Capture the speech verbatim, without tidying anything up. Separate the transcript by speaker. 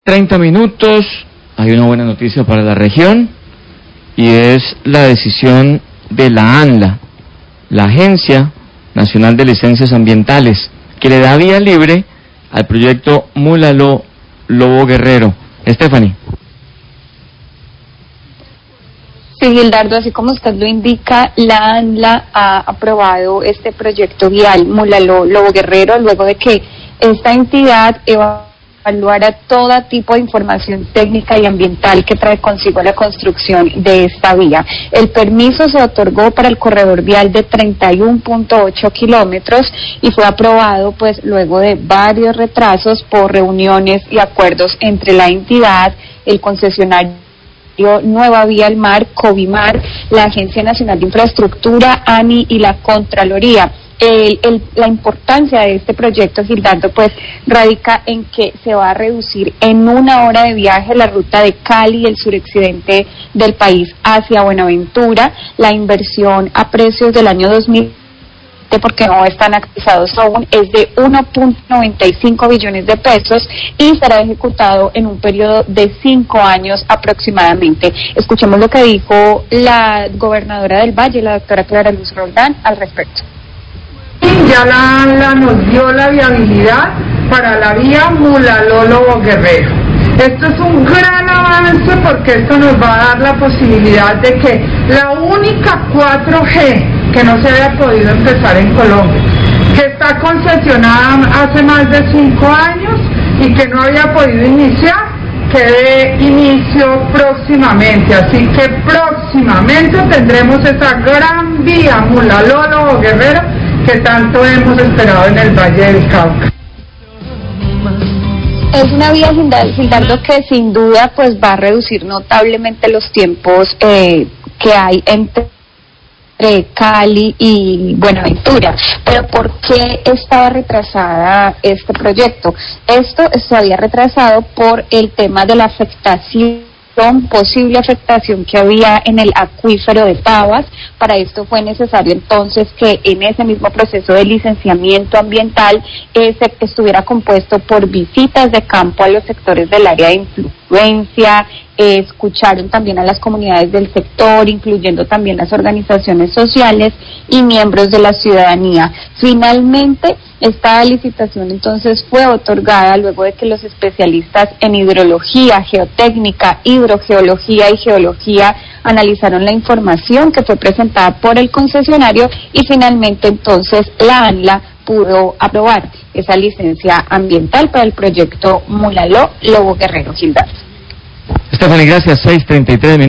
Speaker 1: treinta minutos, hay una buena noticia para la región y es la decisión de la ANLA, la Agencia Nacional de Licencias Ambientales, que le da vía libre al proyecto Múlalo Lobo Guerrero. Stephanie.
Speaker 2: Sí, Gildardo, así como usted lo indica, la ANLA ha aprobado este proyecto vial Múlalo Lobo Guerrero luego de que esta entidad evaluara todo tipo de información técnica y ambiental que trae consigo la construcción de esta vía. El permiso se otorgó para el corredor vial de treinta y uno punto ocho kilómetros y fue aprobado pues luego de varios retrasos por reuniones y acuerdos entre la entidad, el concesionario Nueva Vía al Mar, Covimar, la Agencia Nacional de Infraestructura, ANI y la Contraloría. El, el, la importancia de este proyecto, Gildardo, pues radica en que se va a reducir en una hora de viaje la ruta de Cali, el suroccidente del país, hacia Buenaventura. La inversión a precios del año dos mil, porque no están actualizados aún, es de uno punto noventa y cinco billones de pesos y será ejecutado en un periodo de cinco años aproximadamente. Escuchemos lo que dijo la gobernadora del Valle, la doctora Clara Luz Roldán, al respecto.
Speaker 3: Ya la ANLA nos dio la viabilidad para la vía Múlalo Lobo Guerrero. Esto es un gran avance porque esto nos va a dar la posibilidad de que la única cuatro G que no se había podido empezar en Colombia, que está concesionada hace más de cinco años y que no había podido iniciar, que dé inicio próximamente. Así que próximamente tendremos esa gran vía Múlalo Lobo Guerrero que tanto hemos esperado en el Valle del Cauca.
Speaker 2: Es una vía, Gildardo, que sin duda pues va a reducir notablemente los tiempos eh, que hay entre Cali y Buenaventura. Pero ¿por qué estaba retrasada este proyecto? Esto se había retrasado por el tema de la afectación, posible afectación que había en el acuífero de Tabas. Para esto fue necesario entonces que en ese mismo proceso de licenciamiento ambiental eh, se estuviera compuesto por visitas de campo a los sectores del área de influencia. Eh, escucharon también a las comunidades del sector, incluyendo también las organizaciones sociales y miembros de la ciudadanía. Finalmente, esta licitación entonces fue otorgada luego de que los especialistas en hidrología, geotécnica, hidrogeología y geología analizaron la información que fue presentada por el concesionario y finalmente entonces la ANLA pudo aprobar esa licencia ambiental para el proyecto Múlalo Lobo Guerrero. Gildardo.
Speaker 1: Stephanie, gracias. seis treinta y tres minutos.